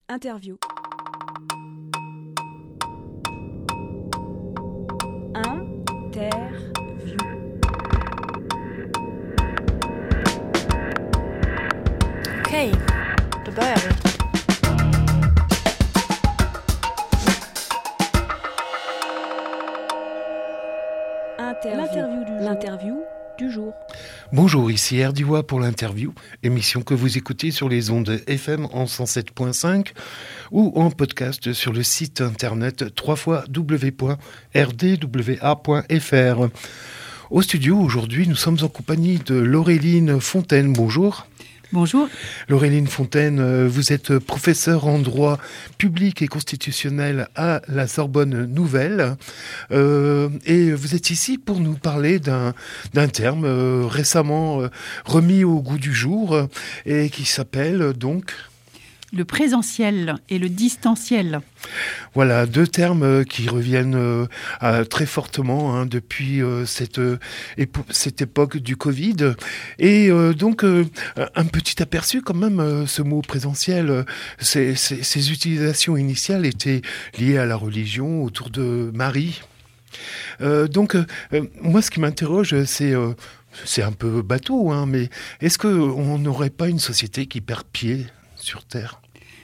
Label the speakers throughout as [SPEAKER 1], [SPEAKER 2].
[SPEAKER 1] Interview.
[SPEAKER 2] Okej, då börjar vi.
[SPEAKER 1] L'interview du jour.
[SPEAKER 3] Bonjour, ici Erdiwa pour l'interview, émission que vous écoutez sur les ondes FM en 107.5 ou en podcast sur le site internet www.rdwa.fr. Au studio, aujourd'hui, nous sommes en compagnie de Laureline Fontaine. Bonjour.
[SPEAKER 4] Bonjour.
[SPEAKER 3] Laureline Fontaine, vous êtes professeure en droit public et constitutionnel à la Sorbonne Nouvelle et vous êtes ici pour nous parler d'un terme récemment remis au goût du jour et qui s'appelle donc...
[SPEAKER 4] Le présentiel et le distanciel.
[SPEAKER 3] Voilà, deux termes qui reviennent très fortement depuis cette époque du Covid. Et donc, un petit aperçu quand même, ce mot présentiel, ses utilisations initiales étaient liées à la religion autour de Marie. Donc, moi, ce qui m'interroge, c'est un peu bateau, mais est-ce qu'on n'aurait pas une société qui perd pied sur Terre?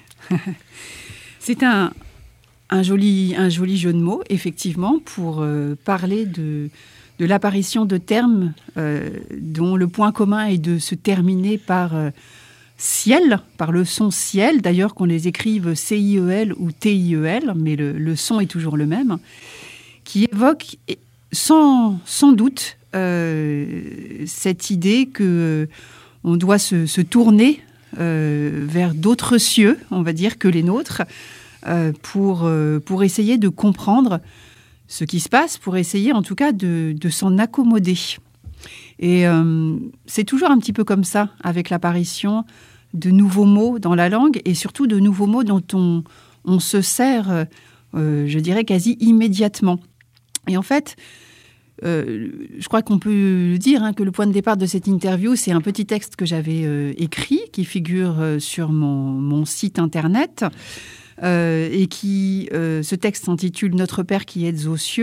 [SPEAKER 4] C'est un joli jeu de mots, effectivement, pour parler de l'apparition de termes dont le point commun est de se terminer par ciel, par le son ciel, d'ailleurs qu'on les écrive C-I-E-L ou T-I-E-L, mais le son est toujours le même, qui évoque sans doute cette idée qu'on doit se tourner vers d'autres cieux, on va dire, que les nôtres, pour essayer de comprendre ce qui se passe, pour essayer en tout cas de s'en accommoder. Et c'est toujours un petit peu comme ça, avec l'apparition de nouveaux mots dans la langue, et surtout de nouveaux mots dont on se sert, je dirais, quasi immédiatement. Et en fait... je crois qu'on peut le dire, que le point de départ de cette interview, c'est un petit texte que j'avais écrit, qui figure sur mon site internet, et qui, ce texte s'intitule « Notre Père qui êtes aux cieux »,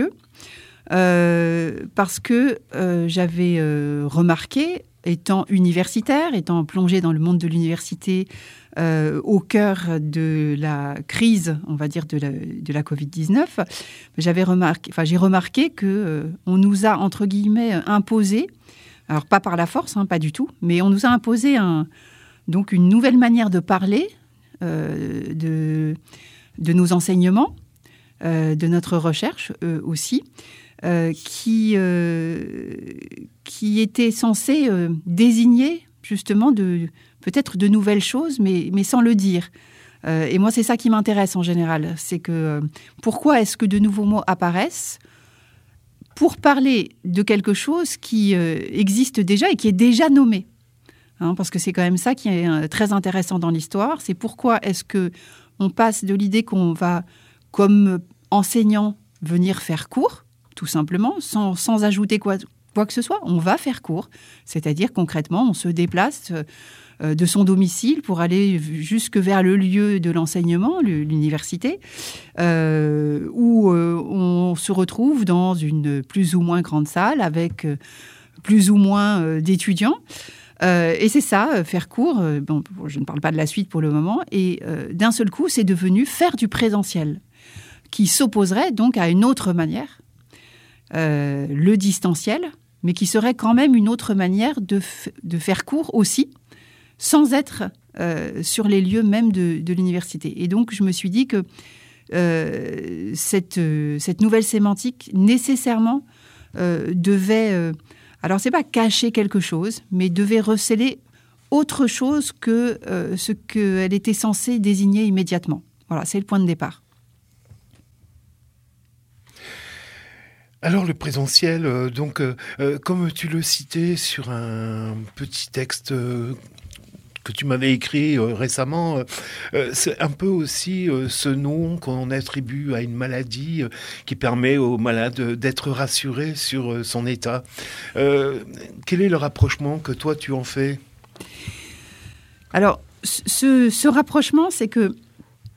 [SPEAKER 4] parce que j'avais remarqué, étant universitaire, étant plongée dans le monde de l'université, au cœur de la crise, on va dire, de la Covid-19, j'ai remarqué qu'on nous a, entre guillemets, imposé, alors pas par la force, pas du tout, mais on nous a imposé donc une nouvelle manière de parler de nos enseignements, de notre recherche aussi, qui était censée désigner justement peut-être de nouvelles choses, mais sans le dire. Et moi, c'est ça qui m'intéresse en général. C'est que pourquoi est-ce que de nouveaux mots apparaissent pour parler de quelque chose qui existe déjà et qui est déjà nommé. Parce que c'est quand même ça qui est très intéressant dans l'histoire. C'est pourquoi est-ce qu'on passe de l'idée qu'on va, comme enseignant, venir faire cours, tout simplement, sans ajouter quoi que ce soit. On va faire cours, c'est-à-dire concrètement, on se déplace de son domicile pour aller jusque vers le lieu de l'enseignement, l'université, où on se retrouve dans une plus ou moins grande salle avec plus ou moins d'étudiants. Et c'est ça, faire cours. Je ne parle pas de la suite pour le moment. Et d'un seul coup, c'est devenu faire du présentiel, qui s'opposerait donc à une autre manière, le distanciel, mais qui serait quand même une autre manière de faire cours aussi, sans être sur les lieux même de l'université. Et donc, je me suis dit que cette nouvelle sémantique, nécessairement, devait... alors, c'est pas cacher quelque chose, mais devait receler autre chose que ce qu'elle était censée désigner immédiatement. Voilà, c'est le point de départ.
[SPEAKER 3] Alors le présentiel, comme tu le citais sur un petit texte que tu m'avais écrit récemment, c'est un peu aussi ce nom qu'on attribue à une maladie qui permet aux malades d'être rassurés sur son état. Quel est le rapprochement que toi tu en fais ?
[SPEAKER 4] Alors, ce rapprochement, c'est que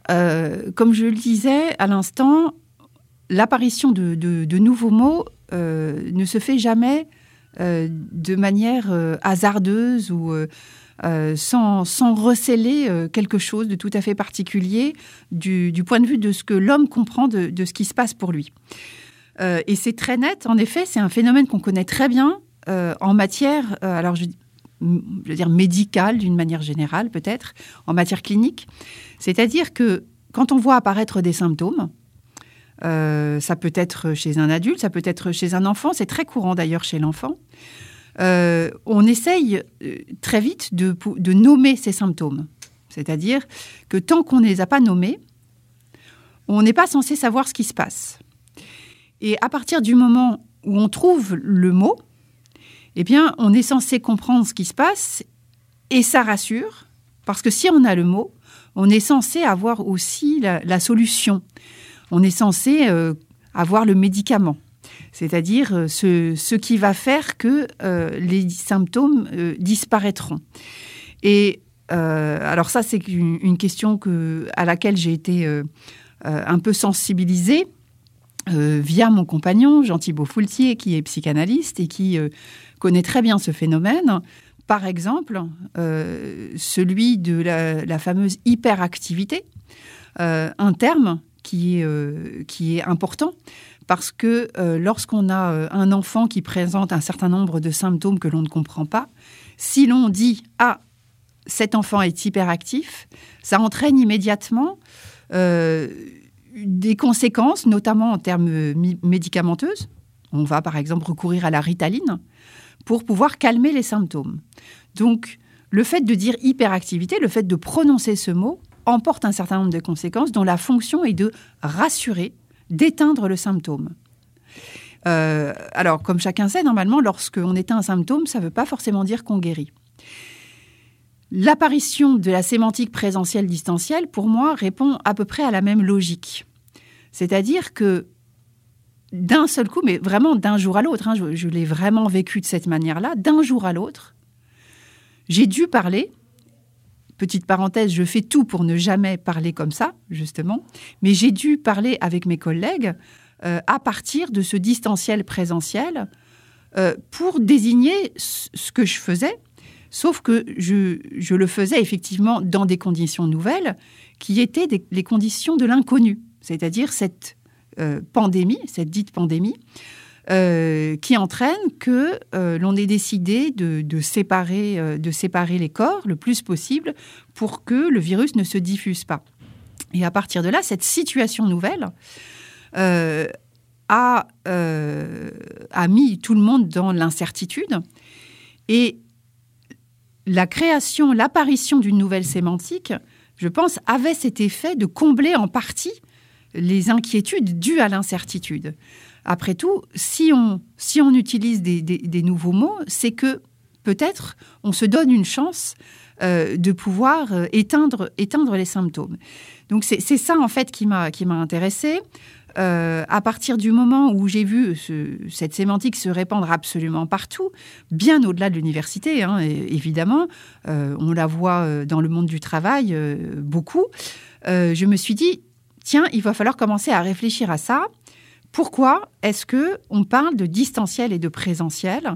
[SPEAKER 4] comme je le disais à l'instant, l'apparition de nouveaux mots ne se fait jamais de manière hasardeuse ou sans recéler quelque chose de tout à fait particulier du point de vue de ce que l'homme comprend de ce qui se passe pour lui. Et c'est très net, en effet, c'est un phénomène qu'on connaît très bien en matière, alors je veux dire médicale d'une manière générale peut-être, en matière clinique. C'est-à-dire que quand on voit apparaître des symptômes, ça peut être chez un adulte, ça peut être chez un enfant, c'est très courant d'ailleurs chez l'enfant, on essaye très vite de nommer ces symptômes. C'est-à-dire que tant qu'on ne les a pas nommés, on n'est pas censé savoir ce qui se passe. Et à partir du moment où on trouve le mot, eh bien, on est censé comprendre ce qui se passe et ça rassure, parce que si on a le mot, on est censé avoir aussi la solution. On est censé avoir le médicament, c'est-à-dire ce qui va faire que les symptômes disparaîtront. Et alors ça, c'est une question à laquelle j'ai été un peu sensibilisée via mon compagnon, Jean-Thibault Foultier, qui est psychanalyste et qui connaît très bien ce phénomène. Par exemple, celui de la fameuse hyperactivité, un terme qui est important parce que lorsqu'on a un enfant qui présente un certain nombre de symptômes que l'on ne comprend pas, si l'on dit « Ah, cet enfant est hyperactif », ça entraîne immédiatement des conséquences, notamment en termes médicamenteuses. On va par exemple recourir à la Ritaline pour pouvoir calmer les symptômes. Donc, le fait de dire hyperactivité, le fait de prononcer ce mot, emporte un certain nombre de conséquences dont la fonction est de rassurer, d'éteindre le symptôme. Alors, comme chacun sait, normalement, lorsqu'on éteint un symptôme, ça ne veut pas forcément dire qu'on guérit. L'apparition de la sémantique présentielle-distancielle, pour moi, répond à peu près à la même logique. C'est-à-dire que d'un seul coup, mais vraiment d'un jour à l'autre, je l'ai vraiment vécu de cette manière-là, d'un jour à l'autre, j'ai dû parler. Petite parenthèse, je fais tout pour ne jamais parler comme ça, justement. Mais j'ai dû parler avec mes collègues à partir de ce distanciel présentiel pour désigner ce que je faisais. Sauf que je le faisais effectivement dans des conditions nouvelles qui étaient les conditions de l'inconnu. C'est-à-dire cette pandémie, cette dite pandémie, qui entraîne que l'on ait décidé de séparer les corps le plus possible pour que le virus ne se diffuse pas. Et à partir de là, cette situation nouvelle a mis tout le monde dans l'incertitude. Et l'apparition d'une nouvelle sémantique, je pense, avait cet effet de combler en partie les inquiétudes dues à l'incertitude. Après tout, si on utilise des nouveaux mots, c'est que peut-être on se donne une chance de pouvoir éteindre les symptômes. Donc c'est ça en fait qui m'a intéressée. À partir du moment où j'ai vu cette sémantique se répandre absolument partout, bien au-delà de l'université, évidemment, on la voit dans le monde du travail beaucoup, je me suis dit, tiens, il va falloir commencer à réfléchir à ça. Pourquoi est-ce qu'on parle de distanciel et de présentiel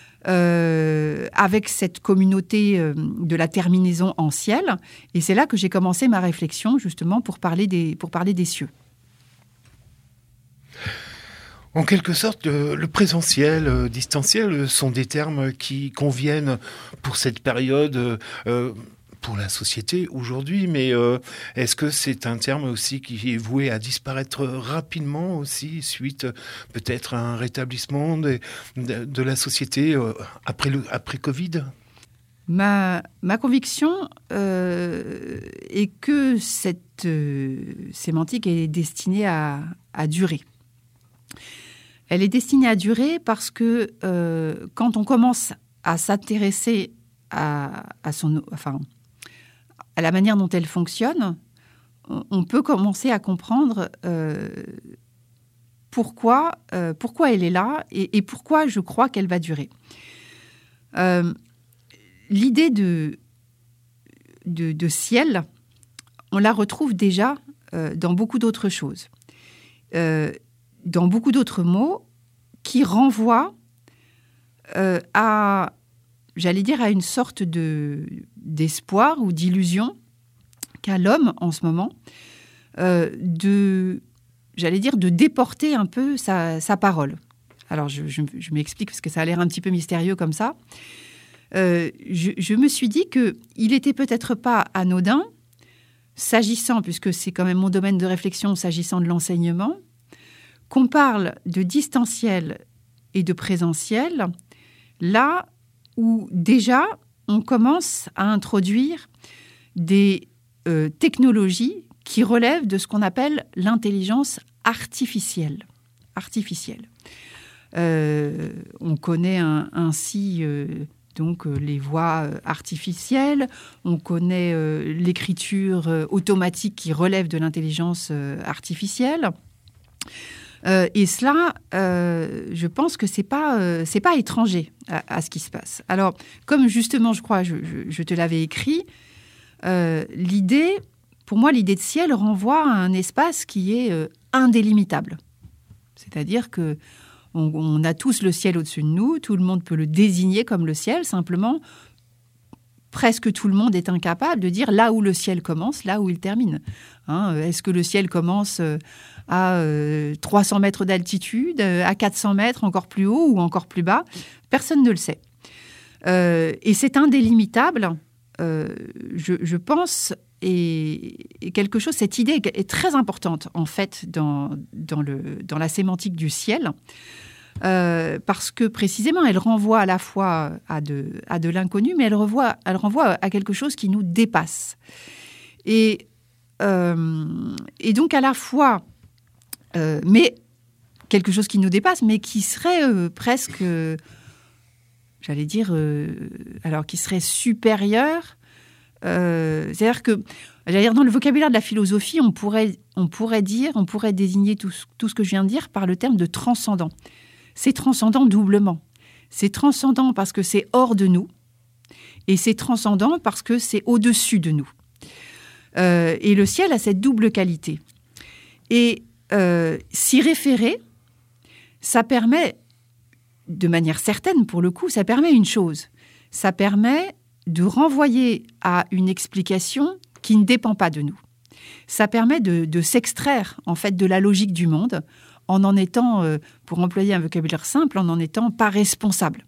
[SPEAKER 4] avec cette communauté de la terminaison ancienne? Et c'est là que j'ai commencé ma réflexion, justement, pour parler des cieux.
[SPEAKER 3] En quelque sorte, le présentiel, distanciel sont des termes qui conviennent pour cette période, pour la société aujourd'hui, mais est-ce que c'est un terme aussi qui est voué à disparaître rapidement aussi, suite peut-être à un rétablissement de la société après Covid ?
[SPEAKER 4] Ma conviction est que cette sémantique est destinée à durer. Elle est destinée à durer parce que quand on commence à s'intéresser à la manière dont elle fonctionne, on peut commencer à comprendre pourquoi elle est là et pourquoi je crois qu'elle va durer. L'idée de ciel, on la retrouve déjà dans beaucoup d'autres choses, dans beaucoup d'autres mots qui renvoient à une sorte d'espoir ou d'illusion qu'a l'homme en ce moment de déporter un peu sa parole. Alors, je m'explique parce que ça a l'air un petit peu mystérieux comme ça. Je me suis dit qu'il n'était peut-être pas anodin, s'agissant, puisque c'est quand même mon domaine de réflexion, s'agissant de l'enseignement, qu'on parle de distanciel et de présentiel, là où déjà on commence à introduire des technologies qui relèvent de ce qu'on appelle l'intelligence artificielle. On connaît ainsi les voix artificielles, on connaît l'écriture automatique qui relève de l'intelligence artificielle. Et cela, je pense que c'est pas étranger à ce qui se passe. Alors, comme justement, je crois, je te l'avais écrit, pour moi, l'idée de ciel renvoie à un espace qui est indélimitable. C'est-à-dire que on a tous le ciel au-dessus de nous, tout le monde peut le désigner comme le ciel, simplement, presque tout le monde est incapable de dire là où le ciel commence, là où il termine. Est-ce que le ciel commence à 300 mètres d'altitude, à 400 mètres, encore plus haut ou encore plus bas? Personne ne le sait. Et c'est indélimitable, je pense, et quelque chose, cette idée est très importante, en fait, dans la sémantique du ciel, parce que, précisément, elle renvoie à la fois à de l'inconnu, mais elle renvoie à quelque chose qui nous dépasse. Et donc, à la fois, mais quelque chose qui nous dépasse, mais qui serait presque, qui serait supérieur. C'est-à-dire que, dans le vocabulaire de la philosophie, on pourrait désigner tout ce que je viens de dire par le terme de transcendant. C'est transcendant doublement. C'est transcendant parce que c'est hors de nous, et c'est transcendant parce que c'est au-dessus de nous. Et le ciel a cette double qualité. Et s'y référer, ça permet, de manière certaine pour le coup, ça permet une chose. Ça permet de renvoyer à une explication qui ne dépend pas de nous. Ça permet de s'extraire, en fait, de la logique du monde, en étant, pour employer un vocabulaire simple, en étant pas responsable.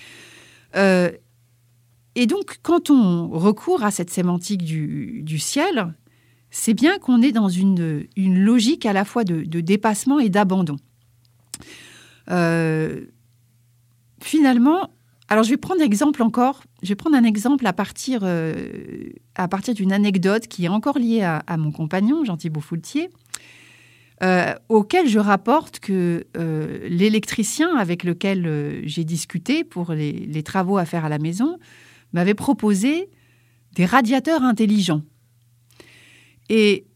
[SPEAKER 4] Et donc, quand on recourt à cette sémantique du ciel, c'est bien qu'on est dans une logique à la fois de dépassement et d'abandon. Finalement, alors je vais prendre un exemple à partir d'une anecdote qui est encore liée à mon compagnon, Jean-Thibault Foultier, auquel je rapporte que l'électricien avec lequel j'ai discuté pour les travaux à faire à la maison m'avait proposé des radiateurs intelligents. Et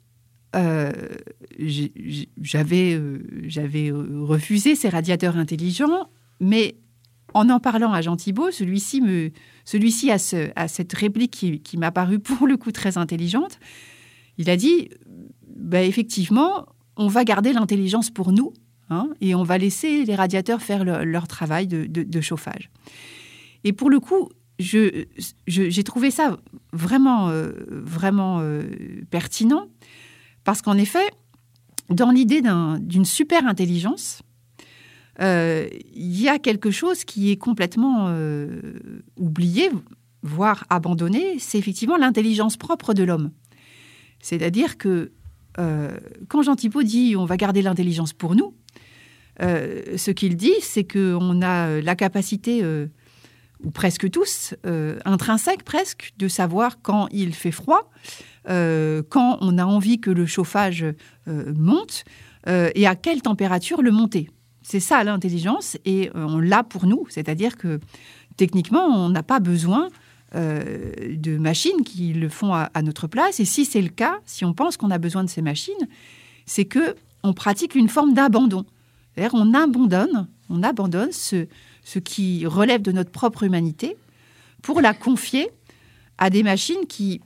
[SPEAKER 4] j'avais refusé ces radiateurs intelligents, mais en parlant à Jean Thibault, celui-ci a cette réplique qui m'a paru pour le coup très intelligente. Il a dit, effectivement, on va garder l'intelligence pour nous, et on va laisser les radiateurs faire leur travail de chauffage. Et pour le coup, j'ai trouvé ça vraiment pertinent, parce qu'en effet, dans l'idée d'une super intelligence, il y a quelque chose qui est complètement oublié, voire abandonné, c'est effectivement l'intelligence propre de l'homme. C'est-à-dire que quand Jean Thibault dit « on va garder l'intelligence pour nous », ce qu'il dit, c'est qu'on a la capacité, ou presque tous, intrinsèque presque, de savoir quand il fait froid, quand on a envie que le chauffage monte, et à quelle température le monter. C'est ça l'intelligence, et on l'a pour nous. C'est-à-dire que techniquement, on n'a pas besoin de machines qui le font à notre place. Et si c'est le cas, si on pense qu'on a besoin de ces machines, c'est qu'on pratique une forme d'abandon. C'est-à-dire on abandonne ce qui relève de notre propre humanité pour la confier à des machines qui,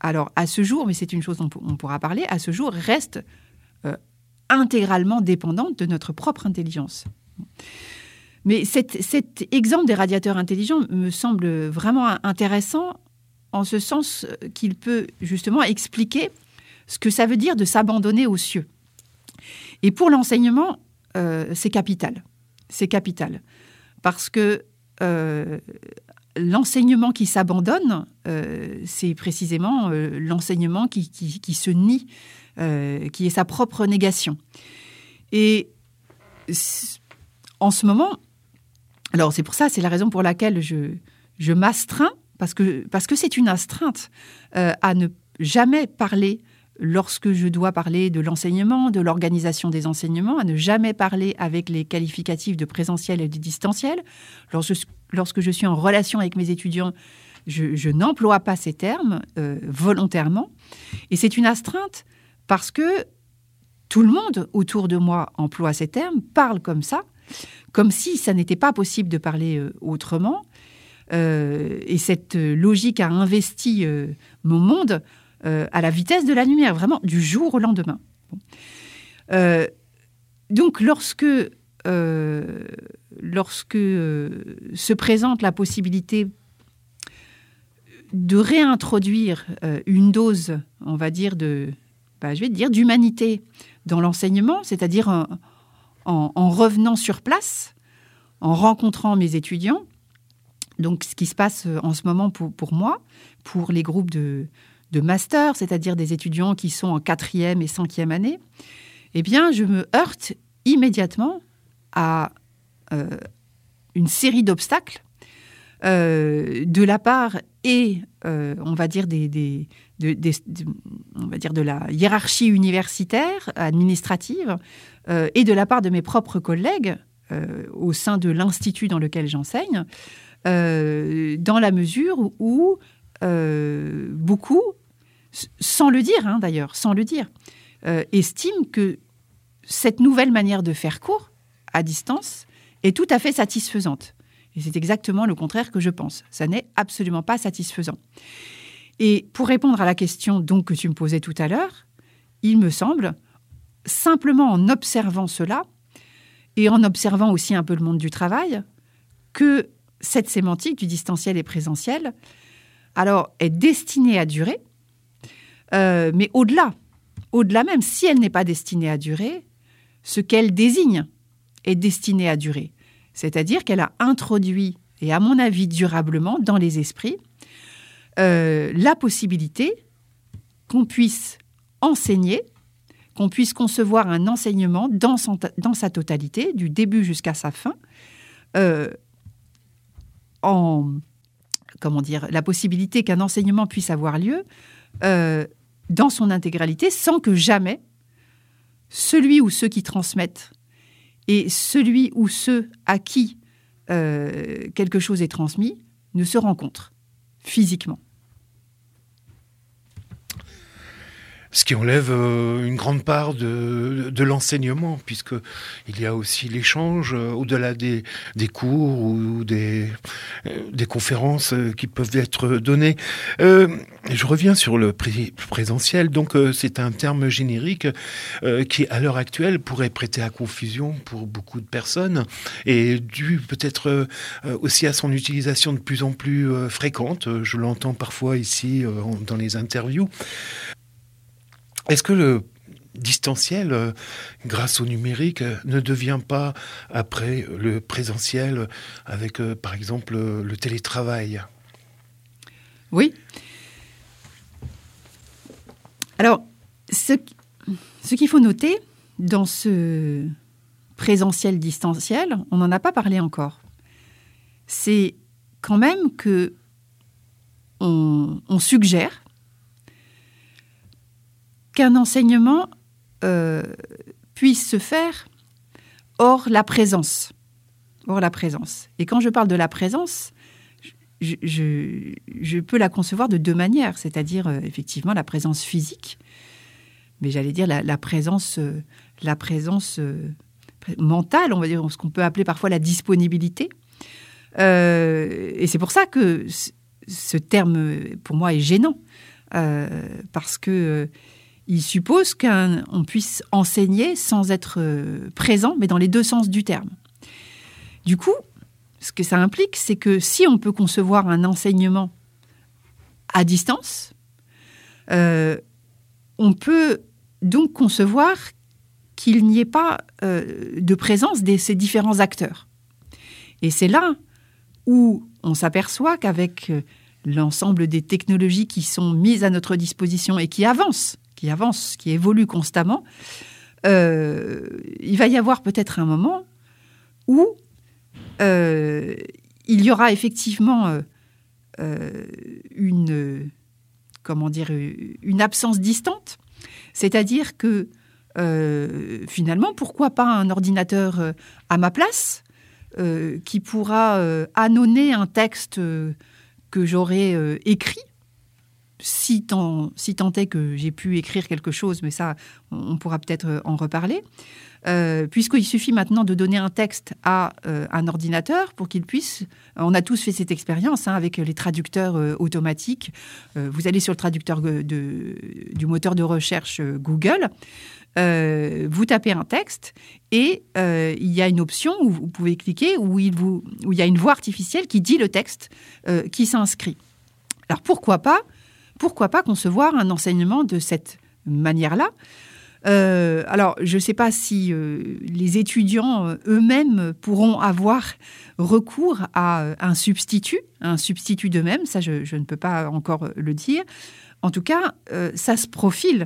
[SPEAKER 4] alors à ce jour, mais c'est une chose dont on pourra parler, à ce jour reste intégralement dépendante de notre propre intelligence. Mais cet exemple des radiateurs intelligents me semble vraiment intéressant en ce sens qu'il peut justement expliquer ce que ça veut dire de s'abandonner aux cieux. Et pour l'enseignement, c'est capital. C'est capital. Parce que l'enseignement qui s'abandonne, c'est précisément l'enseignement qui se nie, qui est sa propre négation. Et en ce moment, alors c'est pour ça, c'est la raison pour laquelle je m'astreins, parce que c'est une astreinte à ne jamais parler lorsque je dois parler de l'enseignement, de l'organisation des enseignements, à ne jamais parler avec les qualificatifs de présentiel et de distanciel. Lorsque je suis en relation avec mes étudiants, je n'emploie pas ces termes volontairement. Et c'est une astreinte parce que tout le monde autour de moi emploie ces termes, parle comme ça, comme si ça n'était pas possible de parler autrement. Et cette logique a investi mon monde à la vitesse de la lumière, vraiment du jour au lendemain. Donc lorsque se présente la possibilité de réintroduire une dose, on va dire, d'humanité dans l'enseignement, c'est-à-dire en revenant sur place, en rencontrant mes étudiants, donc ce qui se passe en ce moment pour moi, pour les groupes de master, c'est-à-dire des étudiants qui sont en 4e et 5e année, eh bien, je me heurte immédiatement à une série d'obstacles de la part on va dire on va dire de la hiérarchie universitaire, administrative, et de la part de mes propres collègues au sein de l'institut dans lequel j'enseigne, dans la mesure où beaucoup, sans le dire d'ailleurs, estiment que cette nouvelle manière de faire cours à distance est tout à fait satisfaisante. Et c'est exactement le contraire que je pense. Ça n'est absolument pas satisfaisant. Et pour répondre à la question donc que tu me posais tout à l'heure, il me semble, simplement en observant cela, et en observant aussi un peu le monde du travail, que cette sémantique du distanciel et présentiel, alors, est destinée à durer, mais au-delà même, si elle n'est pas destinée à durer, ce qu'elle désigne est destiné à durer. C'est-à-dire qu'elle a introduit, et à mon avis durablement, dans les esprits, la possibilité qu'on puisse enseigner, qu'on puisse concevoir un enseignement dans sa totalité, du début jusqu'à sa fin, la possibilité qu'un enseignement puisse avoir lieu dans son intégralité, sans que jamais celui ou ceux qui transmettent et celui ou ceux à qui quelque chose est transmis ne se rencontrent physiquement.
[SPEAKER 3] Ce qui enlève une grande part de l'enseignement, puisqu'il y a aussi l'échange au-delà des cours ou des conférences qui peuvent être données. Je reviens sur le présentiel. Donc, c'est un terme générique qui, à l'heure actuelle, pourrait prêter à confusion pour beaucoup de personnes et dû peut-être aussi à son utilisation de plus en plus fréquente. Je l'entends parfois ici dans les interviews. Est-ce que le distanciel, grâce au numérique, ne devient pas, après le présentiel, avec, par exemple, le télétravail ?
[SPEAKER 4] Oui. Alors, ce qu'il faut noter dans ce présentiel-distanciel, on n'en a pas parlé encore, c'est quand même que on suggère qu'un enseignement puisse se faire hors la présence. Et quand je parle de la présence, je peux la concevoir de deux manières, c'est-à-dire effectivement la présence physique, mais j'allais dire la présence mentale, on va dire ce qu'on peut appeler parfois la disponibilité. Et c'est pour ça que ce terme, pour moi, est gênant. parce que il suppose qu'on puisse enseigner sans être présent, mais dans les deux sens du terme. Du coup, ce que ça implique, c'est que si on peut concevoir un enseignement à distance, on peut donc concevoir qu'il n'y ait pas de présence de ces différents acteurs. Et c'est là où on s'aperçoit qu'avec l'ensemble des technologies qui sont mises à notre disposition et qui avancent, qui évoluent constamment, il va y avoir peut-être un moment où il y aura effectivement une absence distante. C'est-à-dire que finalement, pourquoi pas un ordinateur à ma place qui pourra annoncer un texte que j'aurais écrit, si tant est que j'ai pu écrire quelque chose, mais ça, on pourra peut-être en reparler, puisqu'il suffit maintenant de donner un texte à un ordinateur pour qu'il puisse... On a tous fait cette expérience avec les traducteurs automatiques. Vous allez sur le traducteur du moteur de recherche Google, vous tapez un texte et il y a une option où vous pouvez cliquer où il y a une voix artificielle qui dit le texte qui s'inscrit. Alors pourquoi pas concevoir un enseignement de cette manière-là? Alors, je ne sais pas si les étudiants eux-mêmes pourront avoir recours à un substitut d'eux-mêmes. Ça, je ne peux pas encore le dire. En tout cas, ça se profile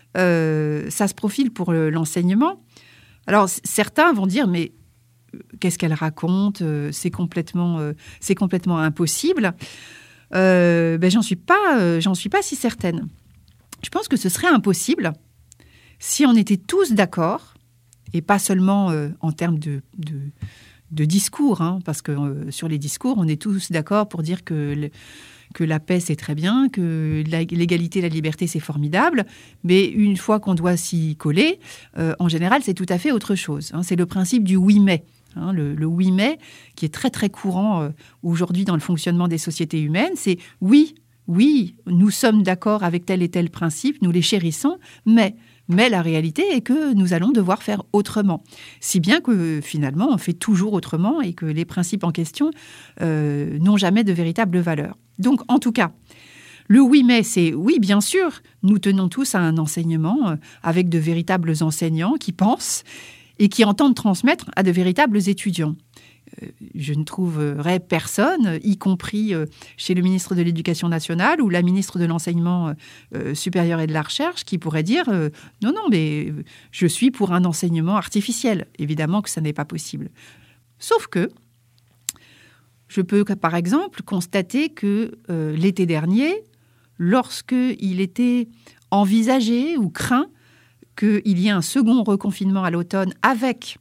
[SPEAKER 4] pour l'enseignement. Alors, certains vont dire, mais qu'est-ce qu'elle raconte ? C'est complètement impossible. J'en suis pas si certaine. Je pense que ce serait impossible si on était tous d'accord, et pas seulement en termes de discours, parce que sur les discours, on est tous d'accord pour dire que la paix, c'est très bien, que l'égalité et la liberté, c'est formidable, mais une fois qu'on doit s'y coller, en général, c'est tout à fait autre chose. C'est le principe du « oui, mais ». Le oui, mais, qui est très, très courant aujourd'hui dans le fonctionnement des sociétés humaines, c'est oui, nous sommes d'accord avec tel et tel principe, nous les chérissons, mais la réalité est que nous allons devoir faire autrement. Si bien que finalement, on fait toujours autrement et que les principes en question n'ont jamais de véritable valeur. Donc, en tout cas, le oui, mais, c'est oui, bien sûr, nous tenons tous à un enseignement avec de véritables enseignants qui pensent et qui entendent transmettre à de véritables étudiants. Je ne trouverai personne, y compris chez le ministre de l'Éducation nationale ou la ministre de l'Enseignement supérieur et de la Recherche, qui pourrait dire non, mais je suis pour un enseignement artificiel. Évidemment que ça n'est pas possible. Sauf que je peux, par exemple, constater que l'été dernier, lorsqu'il était envisagé ou craint qu'il y ait un second reconfinement à l'automne avec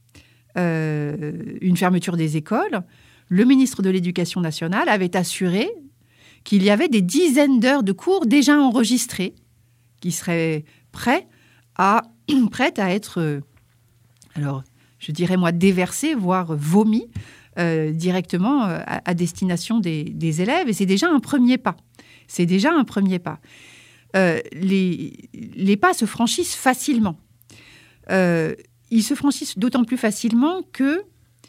[SPEAKER 4] une fermeture des écoles, le ministre de l'Éducation nationale avait assuré qu'il y avait des dizaines d'heures de cours déjà enregistrées qui seraient prêtes à être, alors je dirais moi, déversées, voire vomies directement à destination des élèves. Et c'est déjà un premier pas. Les pas se franchissent facilement. Ils se franchissent d'autant plus facilement que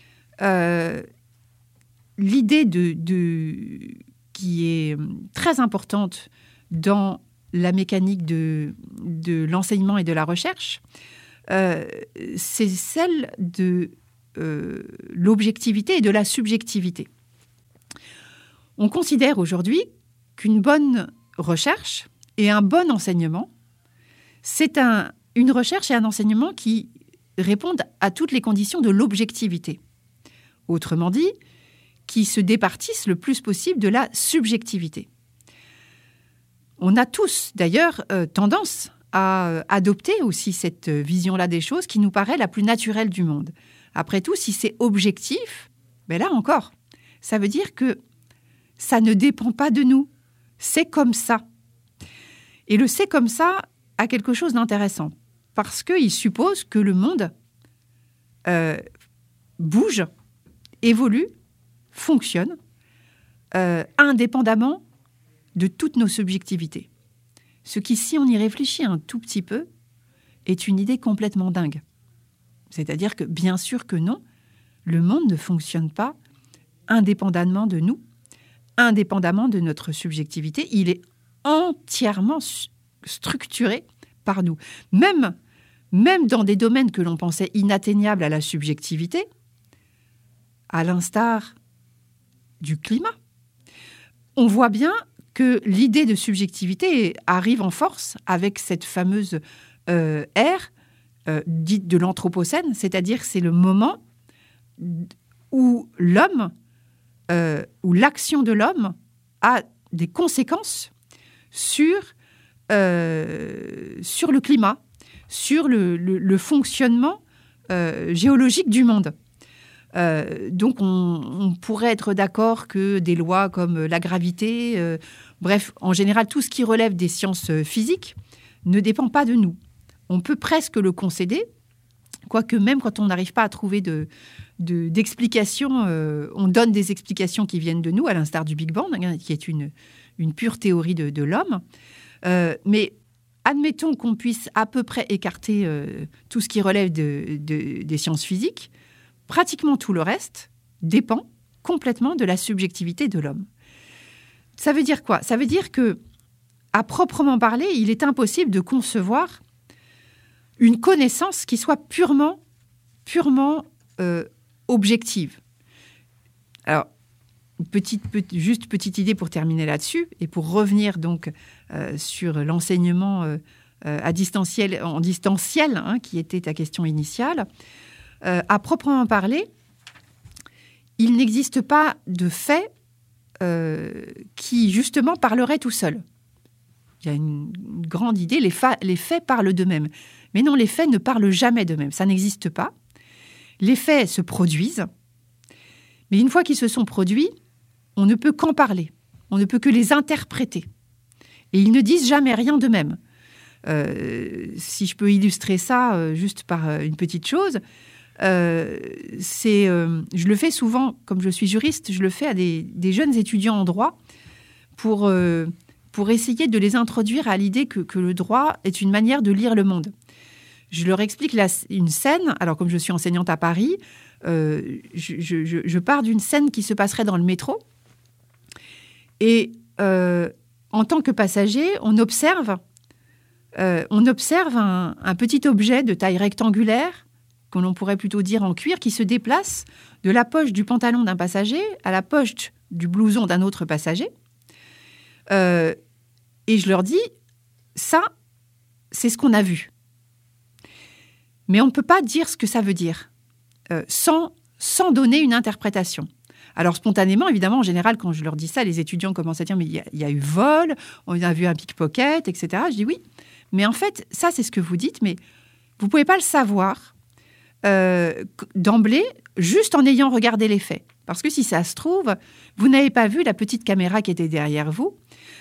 [SPEAKER 4] l'idée qui est très importante dans la mécanique de l'enseignement et de la recherche, c'est celle de l'objectivité et de la subjectivité. On considère aujourd'hui qu'une bonne recherche et un bon enseignement, c'est une recherche et un enseignement qui répondent à toutes les conditions de l'objectivité. Autrement dit, qui se départissent le plus possible de la subjectivité. On a tous, d'ailleurs, tendance à adopter aussi cette vision-là des choses qui nous paraît la plus naturelle du monde. Après tout, si c'est objectif, là encore, ça veut dire que ça ne dépend pas de nous. C'est comme ça. Et le « c'est comme ça » a quelque chose d'intéressant, parce qu'il suppose que le monde bouge, évolue, fonctionne, indépendamment de toutes nos subjectivités. Ce qui, si on y réfléchit un tout petit peu, est une idée complètement dingue. C'est-à-dire que, bien sûr que non, le monde ne fonctionne pas indépendamment de nous, indépendamment de notre subjectivité. Il est entièrement structuré par nous. Même dans des domaines que l'on pensait inatteignables à la subjectivité, à l'instar du climat, on voit bien que l'idée de subjectivité arrive en force avec cette fameuse ère dite de l'Anthropocène, c'est-à-dire que c'est le moment où l'homme, où l'action de l'homme a des conséquences sur le climat, sur le fonctionnement géologique du monde. Donc on pourrait être d'accord que des lois comme la gravité, bref, en général, tout ce qui relève des sciences physiques ne dépend pas de nous. On peut presque le concéder, quoique même quand on n'arrive pas à trouver d'explications, on donne des explications qui viennent de nous, à l'instar du Big Bang, qui est une pure théorie de l'homme. Mais admettons qu'on puisse à peu près écarter tout ce qui relève des sciences physiques. Pratiquement tout le reste dépend complètement de la subjectivité de l'homme. Ça veut dire quoi ? Ça veut dire que, à proprement parler, il est impossible de concevoir une connaissance qui soit purement objective. Alors, petite idée pour terminer là-dessus, et pour revenir donc sur l'enseignement en distanciel, qui était ta question initiale. À proprement parler, il n'existe pas de fait qui, justement, parlerait tout seul. Il y a une grande idée, les faits parlent d'eux-mêmes. Mais non, les faits ne parlent jamais d'eux-mêmes, ça n'existe pas. Les faits se produisent, mais une fois qu'ils se sont produits, on ne peut qu'en parler, on ne peut que les interpréter. Et ils ne disent jamais rien d'eux-mêmes. Si je peux illustrer ça juste par une petite chose, je le fais souvent, comme je suis juriste, je le fais à des jeunes étudiants en droit pour essayer de les introduire à l'idée que le droit est une manière de lire le monde. Je leur explique une scène, alors comme je suis enseignante à Paris, je pars d'une scène qui se passerait dans le métro, et en tant que passager, on observe un petit objet de taille rectangulaire, que l'on pourrait plutôt dire en cuir, qui se déplace de la poche du pantalon d'un passager à la poche du blouson d'un autre passager. Et je leur dis, ça, c'est ce qu'on a vu. Mais on ne peut pas dire ce que ça veut dire sans donner une interprétation. Alors spontanément, évidemment, en général, quand je leur dis ça, les étudiants commencent à dire « mais il y a eu vol, on a vu un pickpocket, etc. » Je dis « oui, mais en fait, ça, c'est ce que vous dites, mais vous ne pouvez pas le savoir d'emblée, juste en ayant regardé les faits. Parce que si ça se trouve, vous n'avez pas vu la petite caméra qui était derrière vous,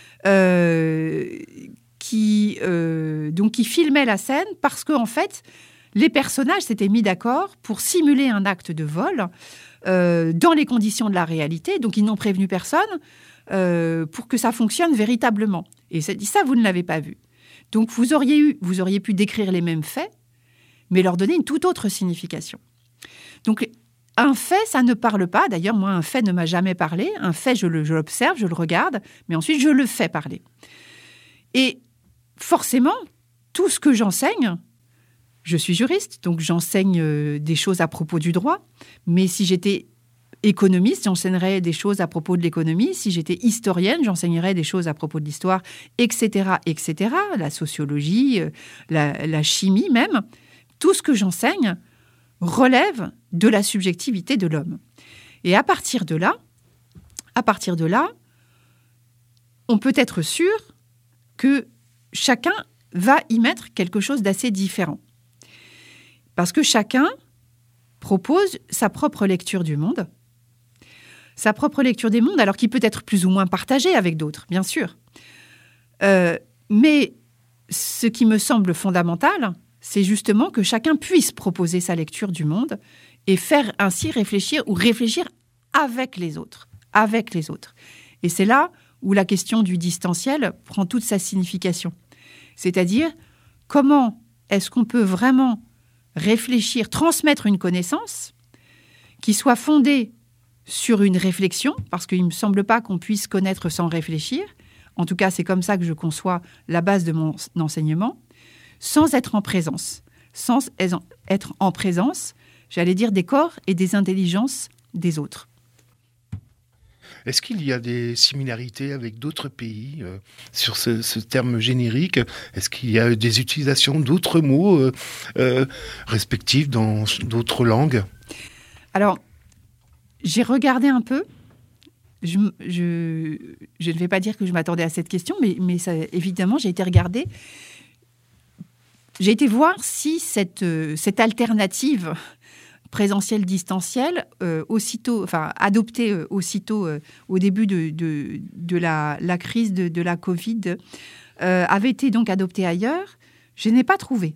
[SPEAKER 4] qui filmait la scène, parce qu'en fait, les personnages s'étaient mis d'accord pour simuler un acte de vol dans les conditions de la réalité. Donc, ils n'ont prévenu personne pour que ça fonctionne véritablement. Et ça, vous ne l'avez pas vu. Donc, vous auriez pu décrire les mêmes faits, mais leur donner une toute autre signification. Donc, un fait, ça ne parle pas. D'ailleurs, moi, un fait ne m'a jamais parlé. Un fait, je l'observe, je le regarde, mais ensuite, je le fais parler. Et forcément, tout ce que j'enseigne, je suis juriste, donc j'enseigne des choses à propos du droit. Mais si j'étais économiste, j'enseignerais des choses à propos de l'économie. Si j'étais historienne, j'enseignerais des choses à propos de l'histoire, etc., etc. La sociologie, la chimie même. Tout ce que j'enseigne relève de la subjectivité de l'homme. Et à partir de là, on peut être sûr que chacun va y mettre quelque chose d'assez différent. Parce que chacun propose sa propre lecture du monde. Sa propre lecture des mondes, alors qui peut être plus ou moins partagée avec d'autres, bien sûr. Mais ce qui me semble fondamental, c'est justement que chacun puisse proposer sa lecture du monde et faire ainsi réfléchir avec les autres. Et c'est là où la question du distanciel prend toute sa signification. C'est-à-dire, comment est-ce qu'on peut vraiment réfléchir, transmettre une connaissance qui soit fondée sur une réflexion, parce qu'il ne me semble pas qu'on puisse connaître sans réfléchir. En tout cas, c'est comme ça que je conçois la base de mon enseignement, sans être en présence. Sans être en présence, j'allais dire, des corps et des intelligences des autres.
[SPEAKER 3] Est-ce qu'il y a des similarités avec d'autres pays sur ce terme générique? Est-ce qu'il y a des utilisations d'autres mots respectifs dans d'autres langues?
[SPEAKER 4] Alors, j'ai regardé un peu. Je ne vais pas dire que je m'attendais à cette question, mais ça, évidemment, j'ai été regarder. J'ai été voir si cette alternative présentiel-distanciel, adoptée aussitôt au début de la crise de la Covid, avait été donc adoptée ailleurs. Je n'ai pas trouvé.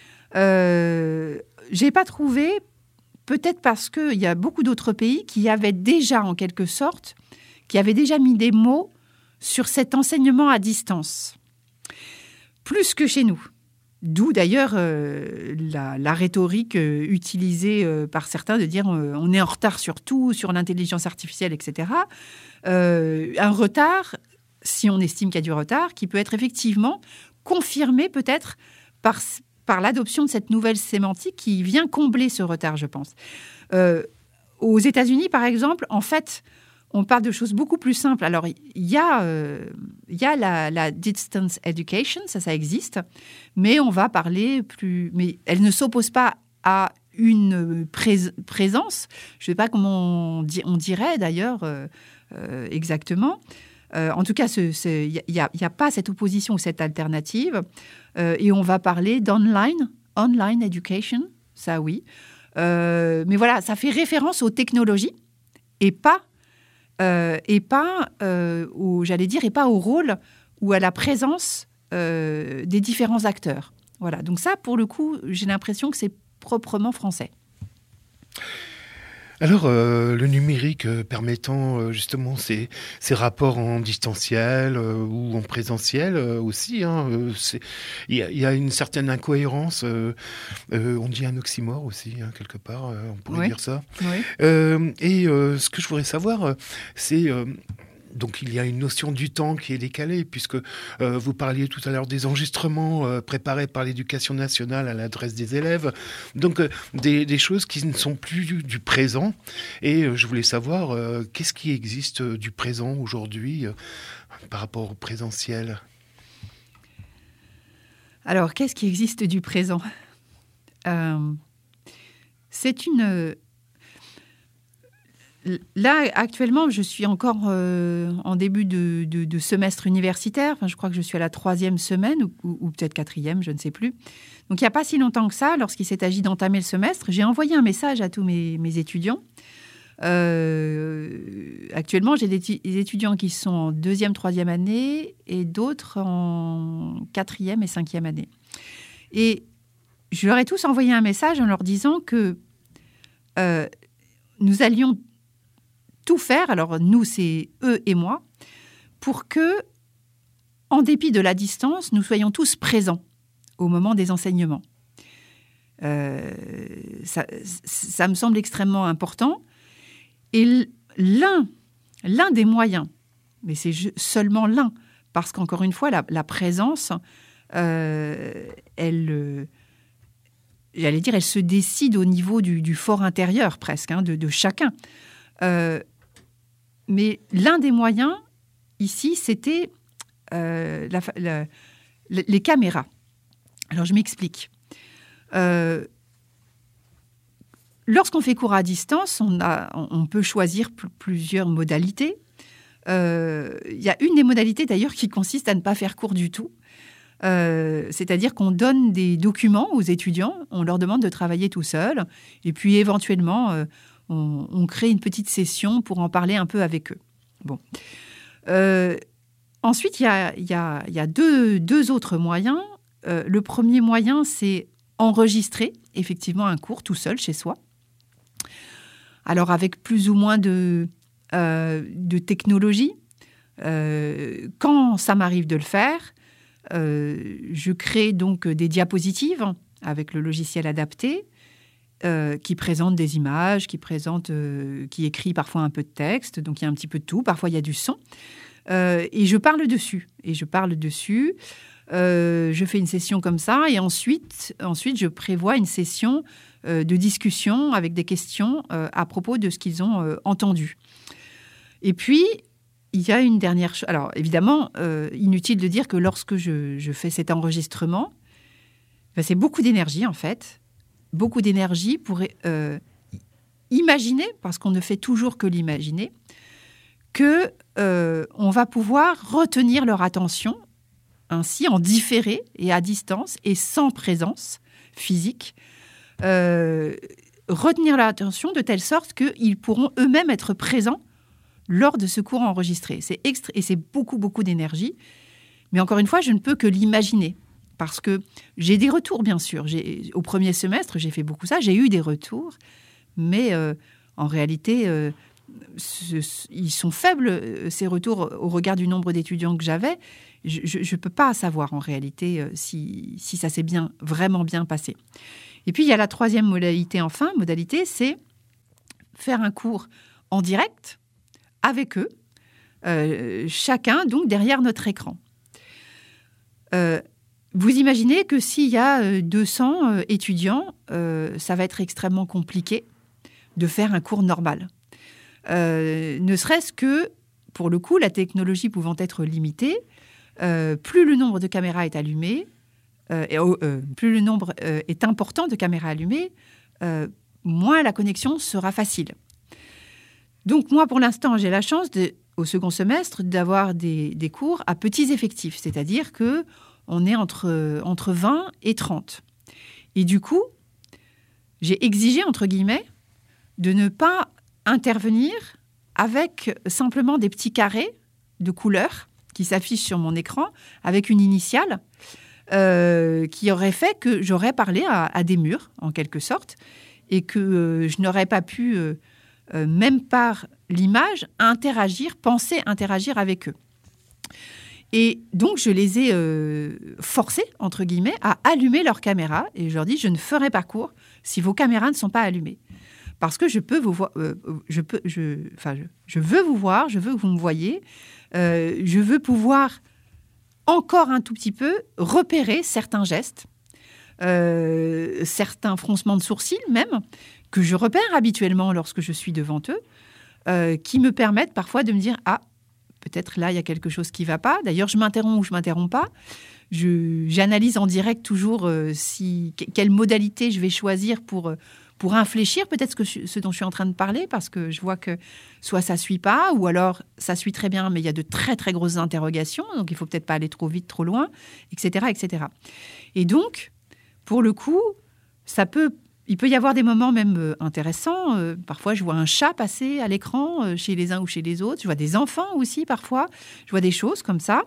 [SPEAKER 4] J'ai pas trouvé, peut-être parce qu'il y a beaucoup d'autres pays qui avaient déjà, en quelque sorte, qui avaient déjà mis des mots sur cet enseignement à distance, plus que chez nous. D'où d'ailleurs la rhétorique utilisée par certains de dire on est en retard sur tout, sur l'intelligence artificielle, etc. Un retard, si on estime qu'il y a du retard, qui peut être effectivement confirmé peut-être par l'adoption de cette nouvelle sémantique qui vient combler ce retard, je pense. Aux États-Unis, par exemple, en fait, on parle de choses beaucoup plus simples. Alors, il y a la distance education, ça existe, mais on va parler plus... Mais elle ne s'oppose pas à une présence. Je ne sais pas comment on dirait d'ailleurs exactement. En tout cas, il n'y a pas cette opposition ou cette alternative. Et on va parler online education, ça oui. Mais voilà, ça fait référence aux technologies et pas au rôle ou à la présence des différents acteurs. Voilà. Donc ça, pour le coup, j'ai l'impression que c'est proprement français.
[SPEAKER 3] Alors, le numérique permettant justement ces rapports en distanciel ou en présentiel aussi, il y a une certaine incohérence, on dit un oxymore aussi, quelque part, on pourrait dire ça.
[SPEAKER 4] Oui.
[SPEAKER 3] Ce que je voudrais savoir, c'est... Donc il y a une notion du temps qui est décalée, puisque vous parliez tout à l'heure des enregistrements préparés par l'Éducation nationale à l'adresse des élèves, donc des choses qui ne sont plus du présent. Et je voulais savoir, qu'est-ce qui existe du présent aujourd'hui par rapport au présentiel?
[SPEAKER 4] Alors, qu'est-ce qui existe du présent? C'est une... Là, actuellement, je suis encore en début de semestre universitaire. Enfin, je crois que je suis à la 3e semaine ou peut-être 4e, je ne sais plus. Donc, il n'y a pas si longtemps que ça, lorsqu'il s'est agi d'entamer le semestre, j'ai envoyé un message à tous mes étudiants. Actuellement, j'ai des étudiants qui sont en 2e, 3e année et d'autres en 4e et 5e année. Et je leur ai tous envoyé un message en leur disant que nous allions tout faire, alors nous, c'est eux et moi, pour que, en dépit de la distance, nous soyons tous présents au moment des enseignements. Ça me semble extrêmement important. Et l'un des moyens, mais c'est seulement l'un, parce qu'encore une fois, la présence, elle se décide au niveau du fort intérieur presque, de chacun. Mais l'un des moyens, ici, c'était les caméras. Alors, je m'explique. Lorsqu'on fait cours à distance, on peut choisir plusieurs modalités. Il y a une des modalités, d'ailleurs, qui consiste à ne pas faire cours du tout. C'est-à-dire qu'on donne des documents aux étudiants, on leur demande de travailler tout seuls, et puis éventuellement... on crée une petite session pour en parler un peu avec eux. Bon. Ensuite, il y a deux autres moyens. Le premier moyen, c'est enregistrer effectivement un cours tout seul chez soi. Alors, avec plus ou moins de technologie. Quand ça m'arrive de le faire, je crée donc des diapositives avec le logiciel adapté qui présente des images, qui écrit parfois un peu de texte, donc il y a un petit peu de tout, parfois il y a du son. Et je parle dessus. Je fais une session comme ça et ensuite je prévois une session de discussion avec des questions à propos de ce qu'ils ont entendu. Et puis, il y a une dernière chose. Alors, évidemment, inutile de dire que lorsque je fais cet enregistrement, c'est beaucoup d'énergie, en fait. Beaucoup d'énergie pour imaginer, parce qu'on ne fait toujours que l'imaginer, que on va pouvoir retenir leur attention, ainsi en différé et à distance et sans présence physique, retenir leur attention de telle sorte qu'ils pourront eux-mêmes être présents lors de ce cours enregistré. Et c'est beaucoup, beaucoup d'énergie. Mais encore une fois, je ne peux que l'imaginer. Parce que j'ai des retours, bien sûr. Au premier semestre, j'ai fait beaucoup ça. J'ai eu des retours. Mais en réalité, ils sont faibles, ces retours, au regard du nombre d'étudiants que j'avais. Je ne peux pas savoir, en réalité, si ça s'est vraiment bien passé. Et puis, il y a la troisième modalité, c'est faire un cours en direct avec eux, chacun, donc, derrière notre écran. Vous imaginez que s'il y a 200 étudiants, ça va être extrêmement compliqué de faire un cours normal. Ne serait-ce que, pour le coup, la technologie pouvant être limitée, plus le nombre de caméras est allumé, plus le nombre est important de caméras allumées, moins la connexion sera facile. Donc moi, pour l'instant, j'ai la chance, au second semestre, d'avoir des cours à petits effectifs, c'est-à-dire qu'on est entre 20 et 30. Et du coup, j'ai exigé, entre guillemets, de ne pas intervenir avec simplement des petits carrés de couleurs qui s'affichent sur mon écran, avec une initiale, qui aurait fait que j'aurais parlé à des murs, en quelque sorte, et que je n'aurais pas pu, même par l'image, penser interagir avec eux. Et donc, je les ai forcés, entre guillemets, à allumer leur caméra. Et je leur dis, je ne ferai pas cours si vos caméras ne sont pas allumées. Parce que je peux vous voir, je veux vous voir, je veux que vous me voyez. Je veux pouvoir encore un tout petit peu repérer certains gestes, certains froncements de sourcils même, que je repère habituellement lorsque je suis devant eux, qui me permettent parfois de me dire « Ah, peut-être là, il y a quelque chose qui ne va pas. » D'ailleurs, je m'interromps ou je ne m'interromps pas. J'analyse en direct toujours quelle modalité je vais choisir pour infléchir peut-être ce dont je suis en train de parler, parce que je vois que soit ça ne suit pas, ou alors ça suit très bien, mais il y a de très, très grosses interrogations, donc il ne faut peut-être pas aller trop vite, trop loin, etc., etc. Et donc, pour le coup, il peut y avoir des moments même intéressants. Parfois, je vois un chat passer à l'écran chez les uns ou chez les autres. Je vois des enfants aussi, parfois. Je vois des choses comme ça.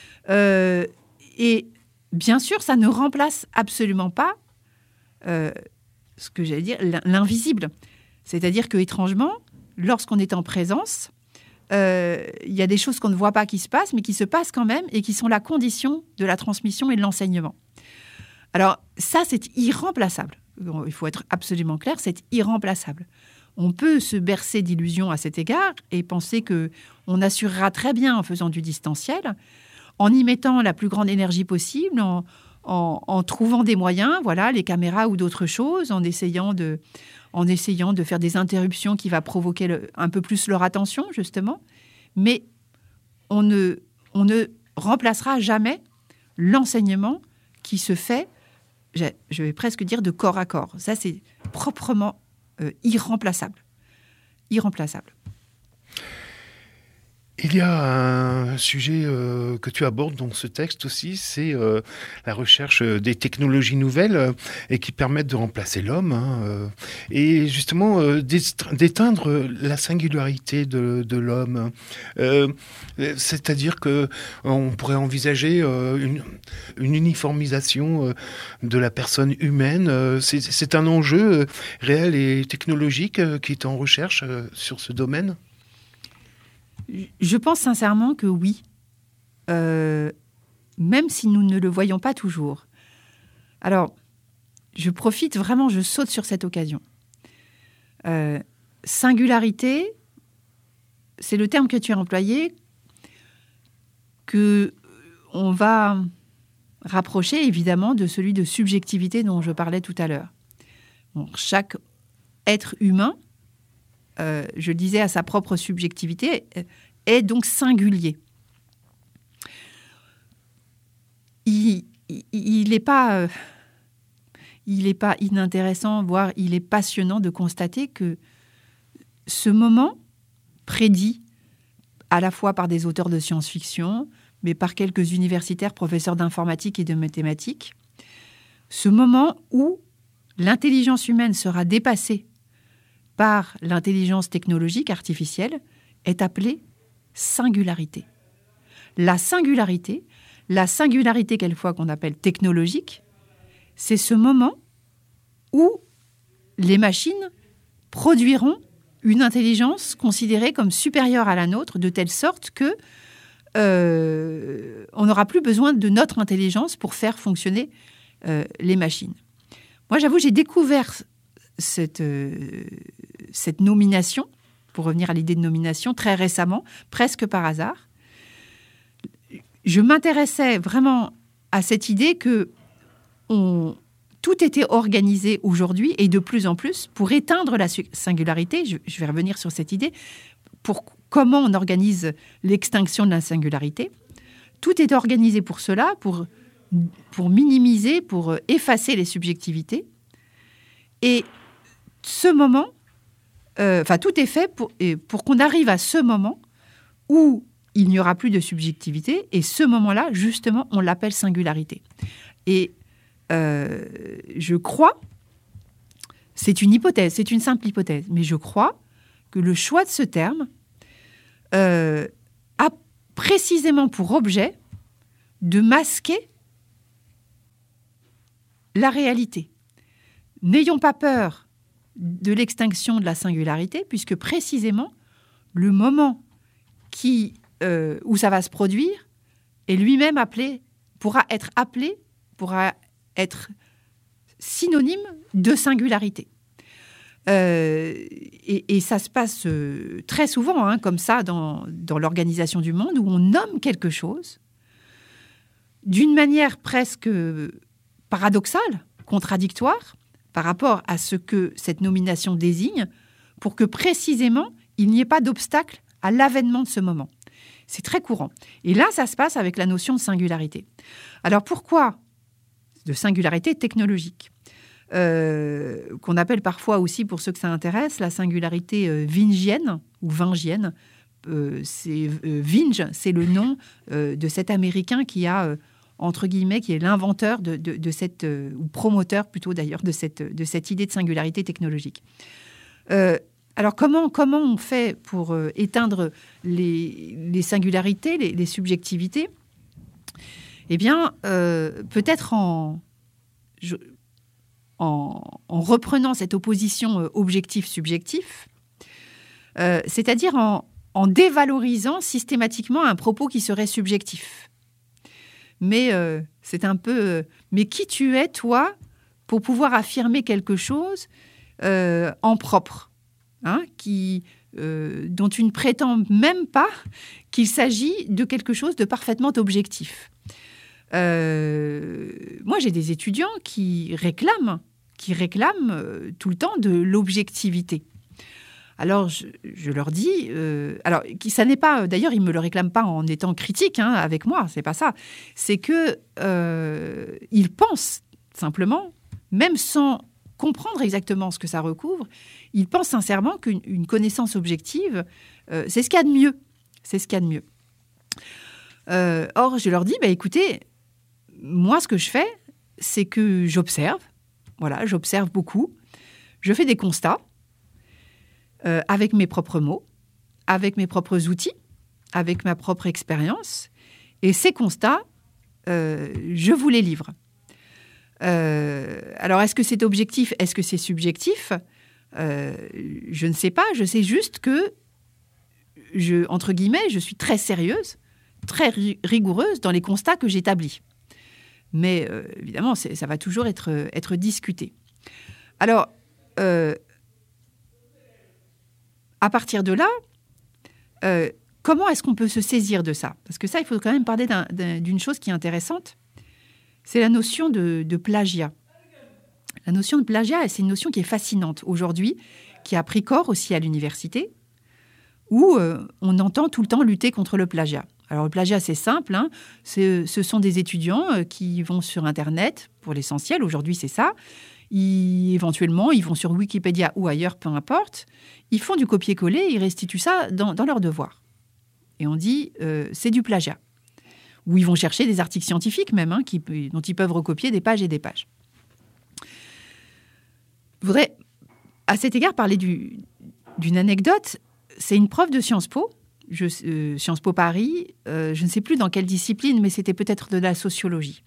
[SPEAKER 4] Et bien sûr, ça ne remplace absolument pas ce que j'allais dire, l'invisible. C'est-à-dire que, étrangement, lorsqu'on est en présence, il y a des choses qu'on ne voit pas qui se passent, mais qui se passent quand même et qui sont la condition de la transmission et de l'enseignement. Alors, ça, c'est irremplaçable. Il faut être absolument clair, c'est irremplaçable. On peut se bercer d'illusions à cet égard et penser qu'on assurera très bien en faisant du distanciel, en y mettant la plus grande énergie possible, en trouvant des moyens, voilà, les caméras ou d'autres choses, en essayant de faire des interruptions qui va provoquer un peu plus leur attention, justement. Mais on ne remplacera jamais l'enseignement qui se fait, je vais presque dire, de corps à corps. Ça, c'est proprement irremplaçable. Irremplaçable.
[SPEAKER 3] Il y a un sujet que tu abordes dans ce texte aussi, c'est la recherche des technologies nouvelles et qui permettent de remplacer l'homme, et justement d'éteindre la singularité de l'homme. C'est-à-dire que on pourrait envisager une uniformisation de la personne humaine. C'est un enjeu réel et technologique qui est en recherche sur ce domaine. Je
[SPEAKER 4] pense sincèrement que oui. même si nous ne le voyons pas toujours. Alors, je profite vraiment, je saute sur cette occasion. Singularité, c'est le terme que tu as employé, que on va rapprocher évidemment de celui de subjectivité dont je parlais tout à l'heure. Bon, chaque être humain, je le disais, à sa propre subjectivité, est donc singulier. Il n'est pas inintéressant, voire il est passionnant de constater que ce moment prédit à la fois par des auteurs de science-fiction, mais par quelques universitaires, professeurs d'informatique et de mathématiques, ce moment où l'intelligence humaine sera dépassée par l'intelligence technologique artificielle est appelé singularité. La singularité quelquefois qu'on appelle technologique, c'est ce moment où les machines produiront une intelligence considérée comme supérieure à la nôtre, de telle sorte que on n'aura plus besoin de notre intelligence pour faire fonctionner les machines. Moi, j'avoue, j'ai découvert cette nomination, pour revenir à l'idée de nomination, très récemment, presque par hasard. Je m'intéressais vraiment à cette idée que tout était organisé aujourd'hui et de plus en plus pour éteindre la singularité. Je vais revenir sur cette idée. Pour comment on organise l'extinction de la singularité. Tout est organisé pour cela, pour minimiser, pour effacer les subjectivités. Et ce moment, tout est fait pour qu'on arrive à ce moment où il n'y aura plus de subjectivité. Et ce moment-là, justement, on l'appelle singularité. Et je crois, c'est une hypothèse, c'est une simple hypothèse, mais je crois que le choix de ce terme a précisément pour objet de masquer la réalité. N'ayons pas peur de l'extinction de la singularité, puisque précisément le moment où ça va se produire est lui-même pourra être synonyme de singularité. Et ça se passe très souvent, comme ça, dans l'organisation du monde, où on nomme quelque chose d'une manière presque paradoxale, contradictoire, par rapport à ce que cette nomination désigne, pour que précisément, il n'y ait pas d'obstacle à l'avènement de ce moment. C'est très courant. Et là, ça se passe avec la notion de singularité. Alors pourquoi de singularité technologique qu'on appelle parfois aussi, pour ceux que ça intéresse, la singularité vingienne ou vingienne. Vinge, c'est le nom de cet Américain qui a, entre guillemets, qui est l'inventeur de cette, ou promoteur plutôt d'ailleurs, de cette idée de singularité technologique. Alors comment on fait pour éteindre les singularités, les subjectivités ? Eh bien, peut-être en reprenant cette opposition objectif-subjectif, c'est-à-dire en dévalorisant systématiquement un propos qui serait subjectif. Mais c'est un peu... mais qui tu es, toi, pour pouvoir affirmer quelque chose en propre, dont tu ne prétends même pas qu'il s'agit de quelque chose de parfaitement objectif. Moi, j'ai des étudiants qui réclament tout le temps de l'objectivité. Alors, je leur dis... ça n'est pas... D'ailleurs, ils ne me le réclament pas en étant critiques avec moi, c'est pas ça. C'est que ils pensent simplement, même sans comprendre exactement ce que ça recouvre, ils pensent sincèrement qu'une connaissance objective, c'est ce qu'il y a de mieux. C'est ce qu'il y a de mieux. Or, je leur dis, écoutez, moi, ce que je fais, c'est que j'observe. Voilà, j'observe beaucoup. Je fais des constats avec mes propres mots, avec mes propres outils, avec ma propre expérience. Et ces constats, je vous les livre. Alors, est-ce que c'est objectif ? Est-ce que c'est subjectif ? Je ne sais pas. Je sais juste que, entre guillemets, je suis très sérieuse très rigoureuse dans les constats que j'établis. Mais évidemment, ça va toujours être discuté. Alors, à partir de là, comment est-ce qu'on peut se saisir de ça ? Parce que ça, il faut quand même parler d'une chose qui est intéressante. C'est la notion de plagiat. La notion de plagiat, c'est une notion qui est fascinante aujourd'hui, qui a pris corps aussi à l'université, où on entend tout le temps lutter contre le plagiat. Alors le plagiat, c'est simple, hein. Ce sont des étudiants qui vont sur Internet, pour l'essentiel, aujourd'hui c'est ça. Éventuellement, ils vont sur Wikipédia ou ailleurs, peu importe. Ils font du copier-coller, ils restituent ça dans leurs devoirs. Et on dit, c'est du plagiat. Ou ils vont chercher des articles scientifiques même, hein, dont ils peuvent recopier des pages et des pages. Je voudrais, à cet égard, parler d'une anecdote. C'est une prof de Sciences Po, Sciences Po Paris, je ne sais plus dans quelle discipline, mais c'était peut-être de la sociologie,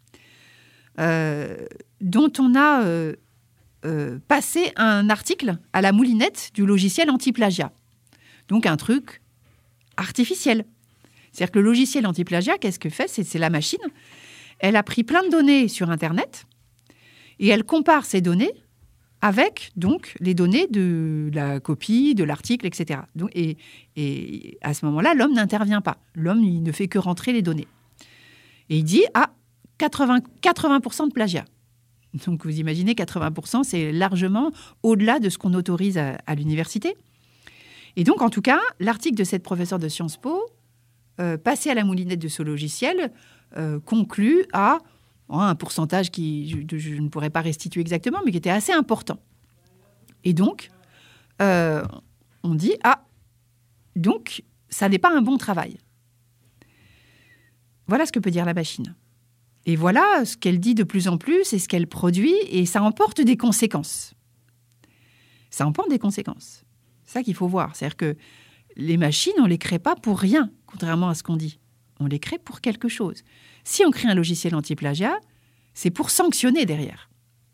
[SPEAKER 4] dont on a passé un article à la moulinette du logiciel anti-plagiat. Donc un truc artificiel. C'est-à-dire que le logiciel anti-plagiat, qu'est-ce que fait ? C'est la machine. Elle a pris plein de données sur Internet et elle compare ces données avec donc les données de la copie, de l'article, etc. Donc, et à ce moment-là, l'homme n'intervient pas. L'homme, il ne fait que rentrer les données. Et il dit, 80% de plagiat. Donc vous imaginez, 80%, c'est largement au-delà de ce qu'on autorise à l'université. Et donc, en tout cas, l'article de cette professeure de Sciences Po, passé à la moulinette de ce logiciel, conclut à un pourcentage qui, je ne pourrais pas restituer exactement, mais qui était assez important. Et donc, on dit, donc, ça n'est pas un bon travail. Voilà ce que peut dire la machine. Et voilà ce qu'elle dit de plus en plus et ce qu'elle produit, et ça emporte des conséquences. Ça emporte des conséquences. C'est ça qu'il faut voir. C'est-à-dire que les machines, on ne les crée pas pour rien, contrairement à ce qu'on dit. On les crée pour quelque chose. Si on crée un logiciel anti-plagiat, c'est pour sanctionner derrière.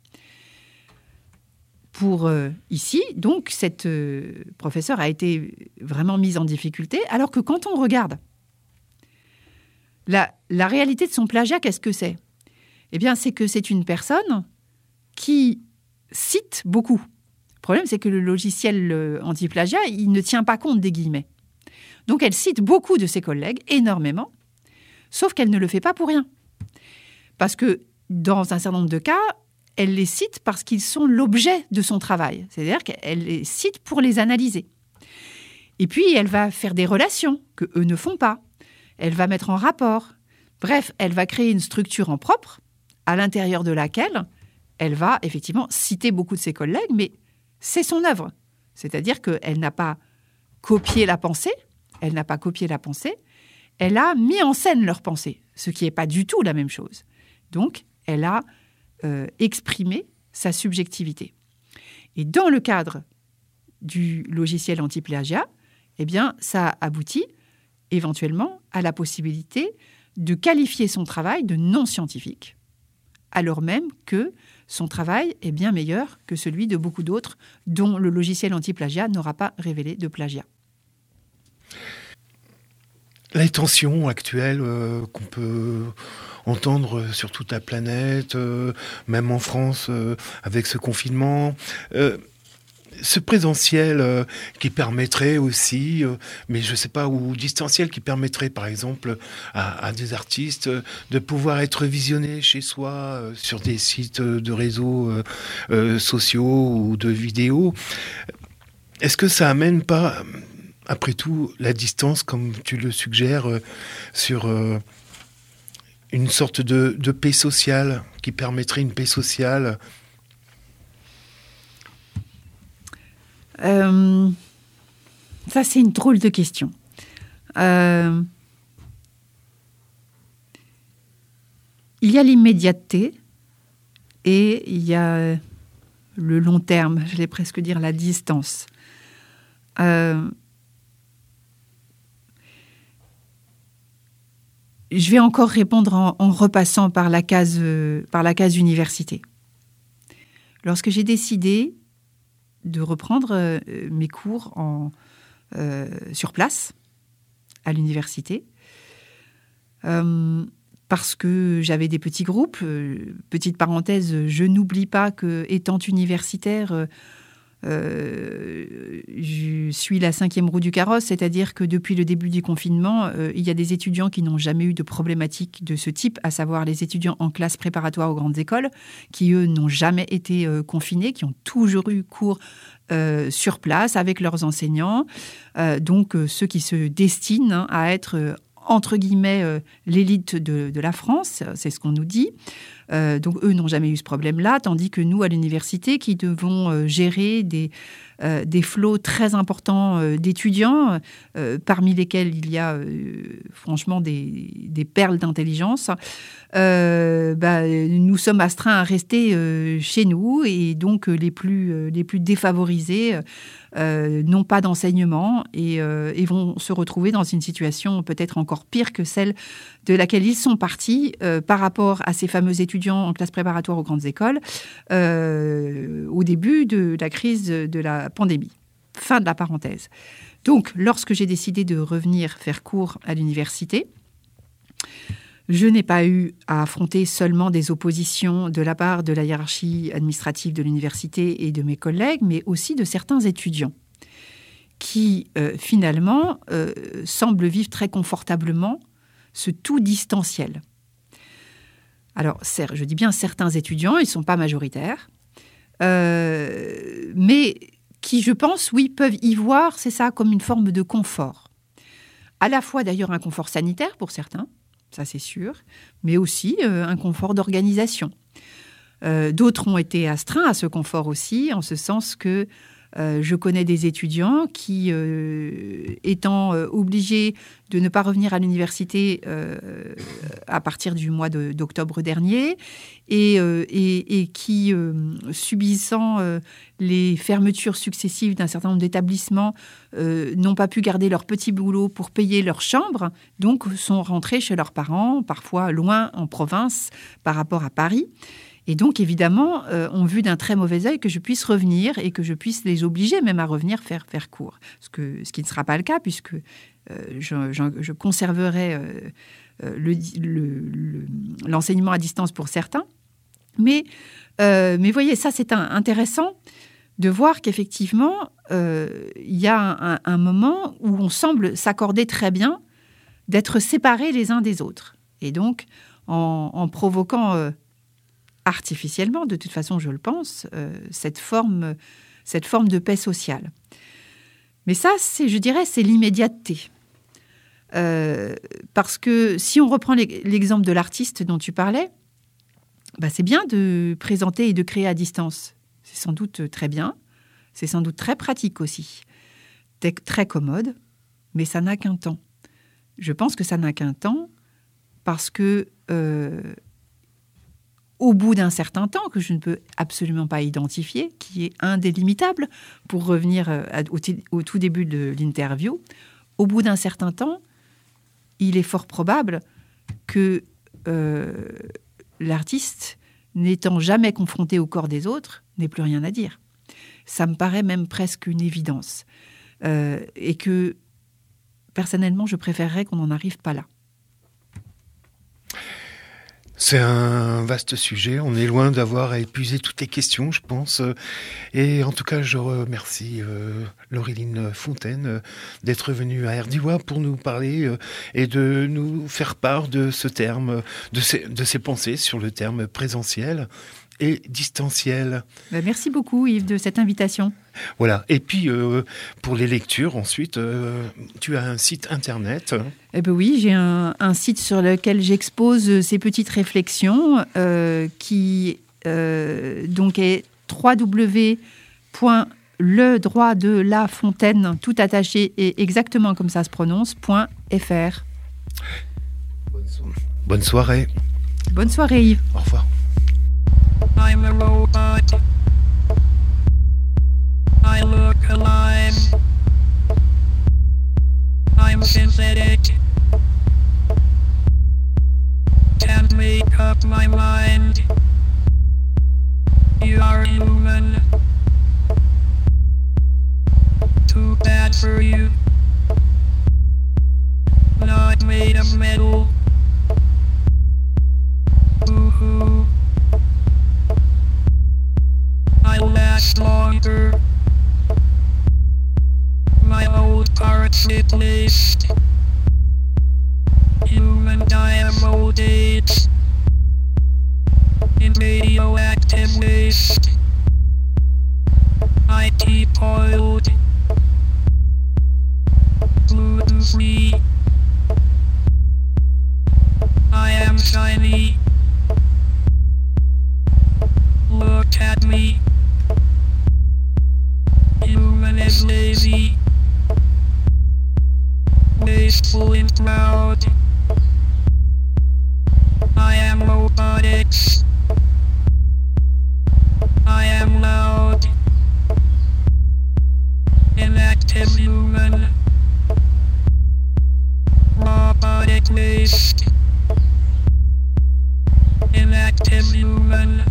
[SPEAKER 4] Pour ici, donc, cette professeure a été vraiment mise en difficulté, alors que quand on regarde la réalité de son plagiat, qu'est-ce que c'est ? Eh bien, c'est que c'est une personne qui cite beaucoup. Le problème, c'est que le logiciel anti-plagiat, il ne tient pas compte des guillemets. Donc, elle cite beaucoup de ses collègues, énormément, sauf qu'elle ne le fait pas pour rien. Parce que, dans un certain nombre de cas, elle les cite parce qu'ils sont l'objet de son travail. C'est-à-dire qu'elle les cite pour les analyser. Et puis, elle va faire des relations qu'eux ne font pas. Elle va mettre en rapport. Bref, elle va créer une structure en propre, à l'intérieur de laquelle elle va effectivement citer beaucoup de ses collègues, mais c'est son œuvre. C'est-à-dire qu'elle n'a pas copié la pensée, elle a mis en scène leur pensée, ce qui n'est pas du tout la même chose. Donc, elle a exprimé sa subjectivité. Et dans le cadre du logiciel anti-plagiat, eh bien, ça aboutit éventuellement à la possibilité de qualifier son travail de non scientifique, alors même que son travail est bien meilleur que celui de beaucoup d'autres dont le logiciel anti-plagiat n'aura pas révélé de plagiat.
[SPEAKER 3] Les tensions actuelles qu'on peut entendre sur toute la planète, même en France, avec ce confinement, ce présentiel qui permettrait aussi, mais je ne sais pas, ou distanciel qui permettrait par exemple à des artistes de pouvoir être visionnés chez soi sur des sites de réseaux sociaux ou de vidéos. Est-ce que ça amène pas, après tout, la distance, comme tu le suggères, sur une sorte de paix sociale, qui permettrait une paix sociale ?
[SPEAKER 4] Ça, c'est une drôle de question. Il y a l'immédiateté et il y a le long terme, j'allais presque dire la distance. Je vais encore répondre en repassant par la case université. Lorsque j'ai décidé de reprendre mes cours sur place, à l'université, parce que j'avais des petits groupes. Petite parenthèse, je n'oublie pas que, étant universitaire, je suis la 5e roue du carrosse, c'est-à-dire que depuis le début du confinement, il y a des étudiants qui n'ont jamais eu de problématique de ce type, à savoir les étudiants en classe préparatoire aux grandes écoles, qui, eux, n'ont jamais été confinés, qui ont toujours eu cours sur place avec leurs enseignants. Donc, ceux qui se destinent à être entre guillemets, l'élite de la France, c'est ce qu'on nous dit. Donc, eux n'ont jamais eu ce problème-là, tandis que nous, à l'université, qui devons gérer des flots très importants d'étudiants, parmi lesquels il y a franchement des perles d'intelligence, nous sommes astreints à rester chez nous, et donc les plus défavorisés n'ont pas d'enseignement et vont se retrouver dans une situation peut-être encore pire que celle de laquelle ils sont partis par rapport à ces fameux étudiants en classe préparatoire aux grandes écoles au début de la crise de la pandémie. Fin de la parenthèse. Donc, lorsque j'ai décidé de revenir faire cours à l'université, je n'ai pas eu à affronter seulement des oppositions de la part de la hiérarchie administrative de l'université et de mes collègues, mais aussi de certains étudiants qui, finalement, semblent vivre très confortablement ce tout distanciel. Alors, je dis bien certains étudiants, ils ne sont pas majoritaires, mais qui, je pense, oui, peuvent y voir, c'est ça, comme une forme de confort. À la fois, d'ailleurs, un confort sanitaire pour certains, ça c'est sûr, mais aussi un confort d'organisation. D'autres ont été astreints à ce confort aussi, en ce sens que je connais des étudiants qui, étant obligés de ne pas revenir à l'université à partir du mois d'octobre dernier et qui, subissant les fermetures successives d'un certain nombre d'établissements, n'ont pas pu garder leur petit boulot pour payer leur chambre, donc sont rentrés chez leurs parents, parfois loin en province par rapport à Paris. Et donc, évidemment, ont vu d'un très mauvais œil que je puisse revenir et que je puisse les obliger même à revenir faire cours. Ce qui ne sera pas le cas, puisque je conserverai l'enseignement à distance pour certains. Mais voyez, ça, c'est intéressant de voir qu'effectivement, il y a un moment où on semble s'accorder très bien d'être séparés les uns des autres. Et donc, en provoquant artificiellement, de toute façon, je le pense, cette forme de paix sociale. Mais ça, je dirais, c'est l'immédiateté. Parce que si on reprend l'exemple de l'artiste dont tu parlais, c'est bien de présenter et de créer à distance. C'est sans doute très bien, c'est sans doute très pratique aussi, très commode, mais ça n'a qu'un temps. Je pense que ça n'a qu'un temps parce que au bout d'un certain temps, que je ne peux absolument pas identifier, qui est indélimitable, pour revenir au tout début de l'interview, au bout d'un certain temps, il est fort probable que l'artiste, n'étant jamais confronté au corps des autres, n'ait plus rien à dire. Ça me paraît même presque une évidence. Et que, personnellement, je préférerais qu'on n'en arrive pas là.
[SPEAKER 3] C'est un vaste sujet. On est loin d'avoir à épuiser toutes les questions, je pense. Et en tout cas, je remercie Laureline Fontaine d'être venue à RDIWA pour nous parler et de nous faire part de ce terme, de ses pensées sur le terme présentiel et distanciel.
[SPEAKER 4] Merci beaucoup, Yves, de cette invitation.
[SPEAKER 3] Voilà. Et puis, pour les lectures, ensuite, tu as un site internet.
[SPEAKER 4] Oui, j'ai un site sur lequel j'expose ces petites réflexions qui donc est www.ledroitdelafontaine, tout attaché et exactement comme ça se prononce, .fr.
[SPEAKER 3] Bonne soirée.
[SPEAKER 4] Bonne soirée, Yves.
[SPEAKER 3] Au revoir.
[SPEAKER 2] I'm a robot. I look alive. I'm synthetic. Can't make up my mind. You are human. Too bad for you. Not made of metal. last longer. My old parts replaced. Human dynamo dates. In radioactive waste. IT boiled. Gluten-free. I am shiny. Look at me. Human is lazy. Wasteful and proud. I am robotics. I am loud. Inactive human. Robotic waste. Inactive human.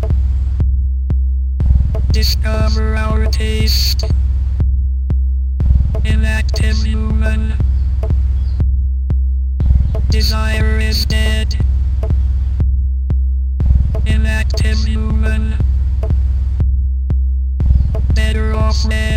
[SPEAKER 2] Discover our taste. Inactive human. Desire is dead. Inactive human. Better off dead.